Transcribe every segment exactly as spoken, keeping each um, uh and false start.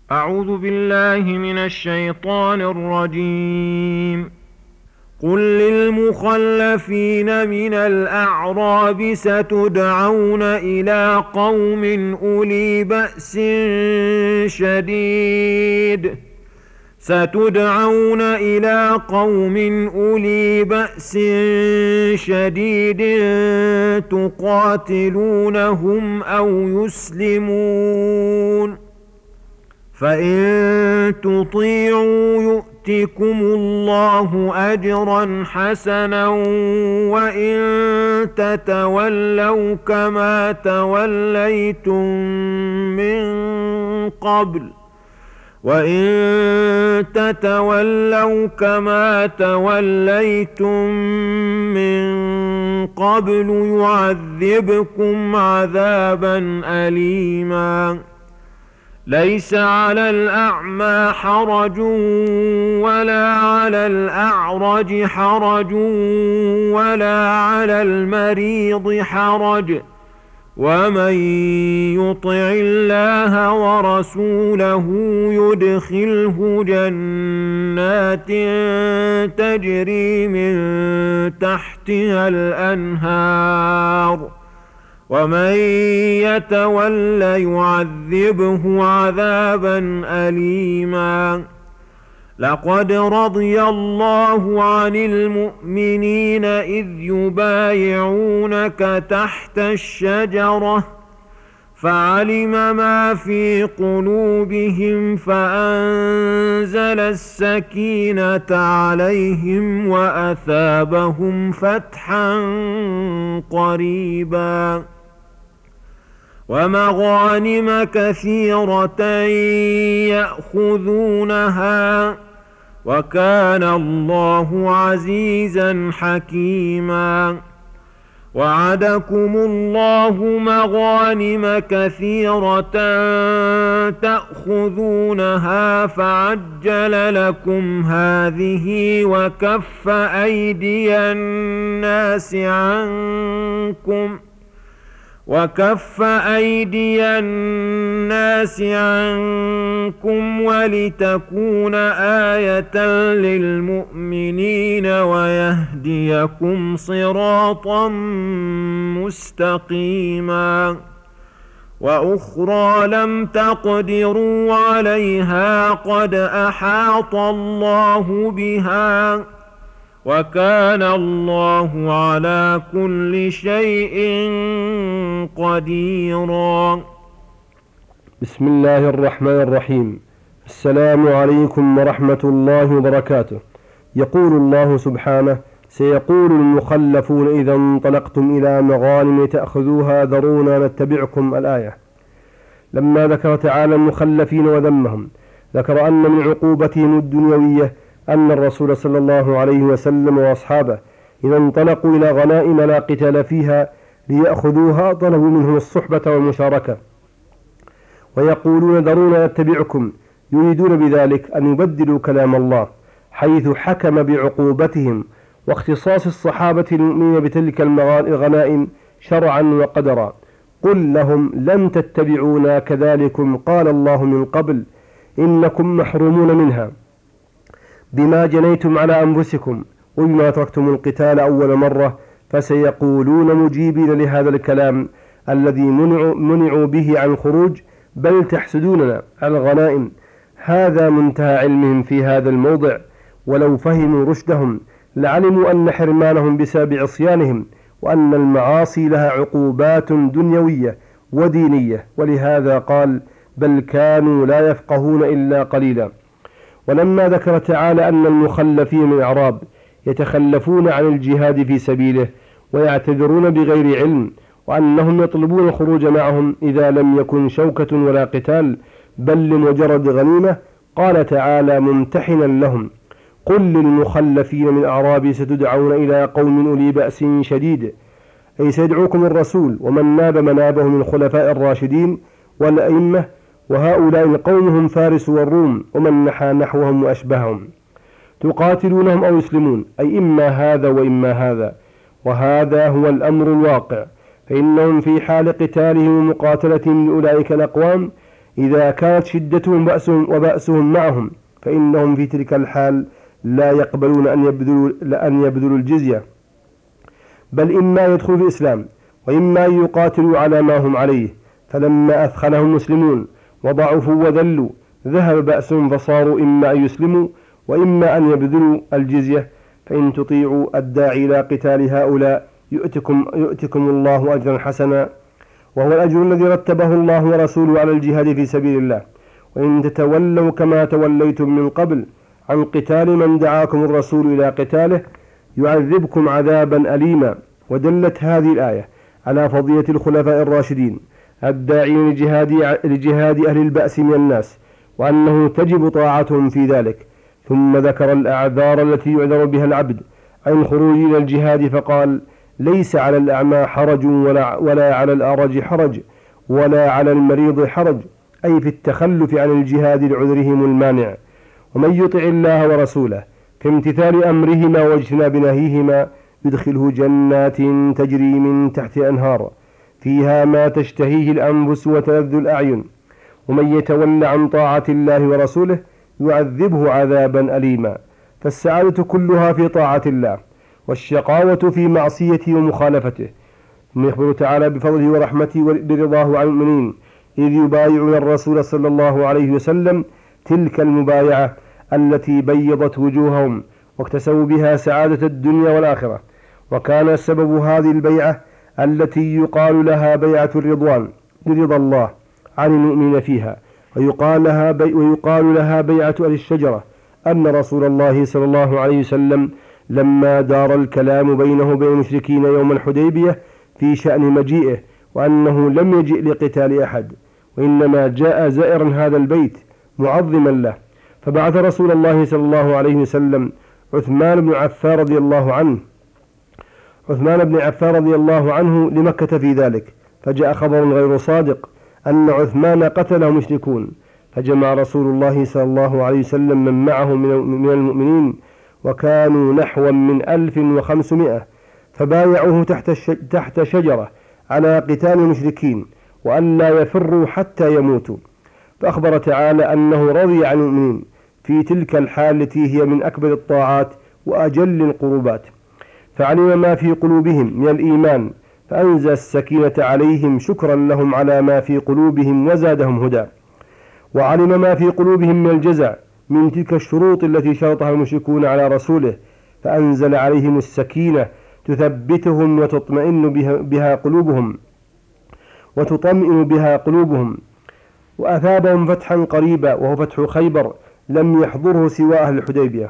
أعوذ بالله من الشيطان الرجيم. قل للمخلفين من الأعراب ستدعون إلى قوم أولي بأس شديد ستدعون إلى قوم أولي بأس شديد تقاتلونهم أو يسلمون، فإن تطيعوا يؤتكم الله أجرا حسنا، وإن تتولوا كما توليتم من قبل وإن تتولوا كما توليتم من قبل يعذبكم عذابا أليما. ليس على الأعمى حرج ولا على الأعرج حرج ولا على المريض حرج، ومن يطع الله ورسوله يدخله جنات تجري من تحتها الأنهار، ومن يتول يعذبه عذابا أليما. لقد رضي الله عن المؤمنين إذ يبايعونك تحت الشجرة فعلم ما في قلوبهم فأنزل السكينة عليهم وأثابهم فتحا قريبا ومغانم كثيرة يأخذونها، وكان الله عزيزا حكيما. وعدكم الله مغانم كثيرة تأخذونها فعجل لكم هذه وكف أيدي الناس عنكم وكف أيدي الناس عنكم ولتكون آية للمؤمنين ويهديكم صراطا مستقيما. وأخرى لم تقدروا عليها قد أحاط الله بها، وكان الله على كل شيء قديرا. بسم الله الرحمن الرحيم. السلام عليكم ورحمة الله وبركاته. يقول الله سبحانه: سيقول المخلفون إذا انطلقتم إلى مغانم تأخذوها ذرونا نتبعكم. الآية. لما ذكر تعالى المخلفين وذمهم، ذكر أن من عقوبتهم الدنيوية أن الرسول صلى الله عليه وسلم وأصحابه إذا انطلقوا إلى غنائم لا قتال فيها ليأخذوها طلبوا منهم الصحبة والمشاركة، ويقولون ذرونا نتبعكم، يريدون بذلك أن يبدلوا كلام الله حيث حكم بعقوبتهم واختصاص الصحابة المؤمنين بتلك الغنائم شرعا وقدرا. قل لهم: لن تتبعونا كذلكم قال الله من قبل، إنكم محرومون منها بما جنيتم على أنفسكم وبما تركتم القتال أول مرة، فسيقولون مجيبين لهذا الكلام الذي منعوا, منعوا به عن الخروج: بل تحسدوننا على الغنائم. هذا منتهى علمهم في هذا الموضع، ولو فهموا رشدهم لعلموا أن حرمانهم بسبب عصيانهم وأن المعاصي لها عقوبات دنيوية ودينية، ولهذا قال: بل كانوا لا يفقهون إلا قليلا. ولما ذكر تعالى أن المخلفين من الأعراب يتخلفون عن الجهاد في سبيله ويعتذرون بغير علم، وأنهم يطلبون الخروج معهم إذا لم يكن شوكة ولا قتال بل لمجرد غنيمة، قال تعالى ممتحنا لهم: قل للمخلفين من الأعراب ستدعون إلى قوم أولي بأس شديد، أي سيدعوكم الرسول ومن ناب منابه من الخلفاء الراشدين والأئمة، وهؤلاء القوم هم فارس والروم ومن نحى نحوهم وأشبههم، تقاتلونهم أو يسلمون، أي إما هذا وإما هذا، وهذا هو الأمر الواقع، فإنهم في حال قتالهم ومقاتلتهم لأولئك الأقوام إذا كانت شدتهم بأسهم وبأسهم معهم فإنهم في تلك الحال لا يقبلون أن يبذلوا, لأن يبذلوا الجزية، بل إما يدخلوا في الإسلام وإما يقاتلوا على ما هم عليه. فلما أثخنهم المسلمون وضعفوا وذلوا ذهب بأسهم فصاروا إما أن يسلموا وإما أن يبذلوا الجزية. فإن تطيعوا الداعي إلى قتال هؤلاء يؤتكم, يؤتكم الله أجرا حسنا، وهو الأجر الذي رتبه الله ورسوله على الجهاد في سبيل الله. وإن تتولوا كما توليتم من قبل عن قتال من دعاكم الرسول إلى قتاله يعذبكم عذابا أليما. ودلت هذه الآية على فضيلة الخلفاء الراشدين الداعين لجهاد, لجهاد أهل البأس من الناس، وأنه تجب طاعتهم في ذلك. ثم ذكر الأعذار التي يعذر بها العبد عن خروج إلى الجهاد فقال: ليس على الأعمى حرج ولا, ولا على الأرج حرج ولا على المريض حرج، أي في التخلف عن الجهاد لعذرهم المانع. ومن يطع الله ورسوله في امتثال أمرهما واجتناب نهيهما يدخله جنات تجري من تحت أنهار فيها ما تشتهيه الأنفس وتلذ الأعين. ومن يتولى عن طاعة الله ورسوله يعذبه عذابا أليما. فالسعادة كلها في طاعة الله، والشقاوة في معصيته ومخالفته. ثم يخبر تعالى بفضله ورحمته برضاه عن المؤمنين إذ يبايعون الرسول صلى الله عليه وسلم تلك المبايعة التي بيضت وجوههم واكتسبوا بها سعادة الدنيا والآخرة. وكان سبب هذه البيعة التي يقال لها بيعة الرضوان برضا الله عن المؤمنين فيها، ويقال لها, بي ويقال لها بيعة أهل الشجرة، أن رسول الله صلى الله عليه وسلم لما دار الكلام بينه وبين المشركين يوم الحديبية في شأن مجيئه وأنه لم يجئ لقتال أحد وإنما جاء زائرا هذا البيت معظما له، فبعث رسول الله صلى الله عليه وسلم عثمان بن عفان رضي الله عنه عثمان بن عفان رضي الله عنه لمكة في ذلك. فجاء خبر غير صادق أن عثمان قتله مشركون، فجمع رسول الله صلى الله عليه وسلم من معه من المؤمنين وكانوا نحو من ألف وخمسمائة، فبايعوه تحت, تحت شجرة على قتال المشركين وأن لا يفروا حتى يموتوا. فأخبر تعالى أنه رضي عن المؤمنين في تلك الحال التي هي من أكبر الطاعات وأجل القربات، فعلم ما في قلوبهم من الإيمان فأنزل السكينة عليهم شكرا لهم على ما في قلوبهم وزادهم هدى. وعلم ما في قلوبهم من الجزع من تلك الشروط التي شرطها المشركون على رسوله فأنزل عليهم السكينة تثبتهم وتطمئن بها, بها قلوبهم وتطمئن بها قلوبهم وأثابهم فتحا قريبا وهو فتح خيبر لم يحضره سوى أهل الحديبية،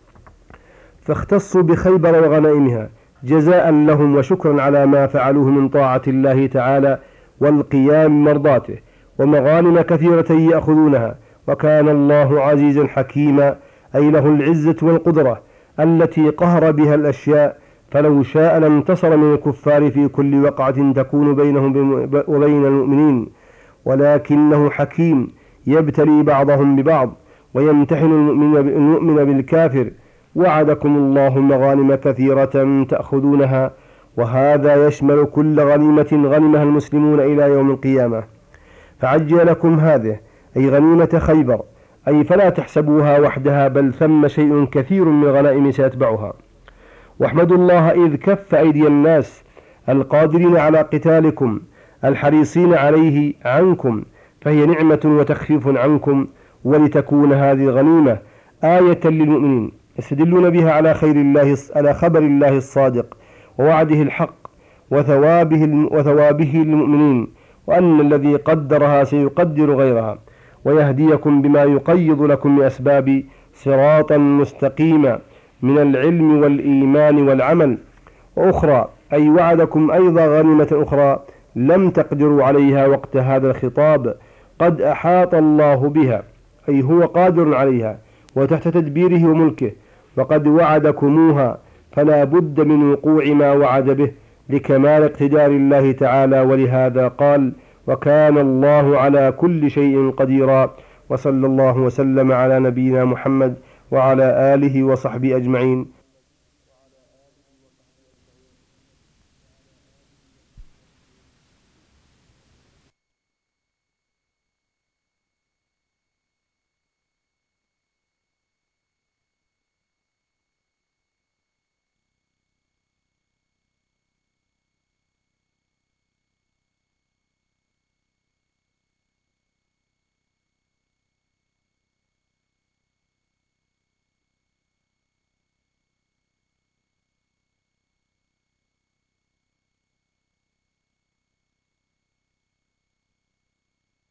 فاختصوا بخيبر وغنائمها جزاء لهم وشكرا على ما فعلوه من طاعة الله تعالى والقيام مرضاته ومغانم كثيرة يأخذونها. وكان الله عزيزا حكيما، أي له العزة والقدرة التي قهر بها الأشياء، فلو شاء لانتصر من الكفار في كل وقعة تكون بينهم وبين المؤمنين، ولكنه حكيم يبتلي بعضهم ببعض ويمتحن المؤمن بالكافر. وعدكم الله مغانم كثيرة تأخذونها، وهذا يشمل كل غنيمة غنمها المسلمون إلى يوم القيامة، فعجل لكم هذه أي غنيمة خيبر، أي فلا تحسبوها وحدها بل ثم شيء كثير من الغنائم سيتبعها. واحمدوا الله إذ كف أيدي الناس القادرين على قتالكم الحريصين عليه عنكم، فهي نعمة وتخفيف عنكم، ولتكون هذه الغنيمة آية للمؤمنين يستدلون بها على خير الله على خبر الله الصادق ووعده الحق وثوابه وثوابه للمؤمنين، وأن الذي قدرها سيقدر غيرها، ويهديكم بما يقيض لكم من أسباب صراطا مستقيما من العلم والإيمان والعمل. وأخرى أي وعدكم أيضا غنيمة أخرى لم تقدروا عليها وقت هذا الخطاب قد أحاط الله بها، أي هو قادر عليها وتحت تدبيره وملكه، وقد وعدكموها، فلا بد من وقوع ما وعد به لكمال اقتدار الله تعالى. ولهذا قال: وكان الله على كل شيء قديرا. وصلى الله وسلم على نبينا محمد وعلى آله وصحبه أجمعين.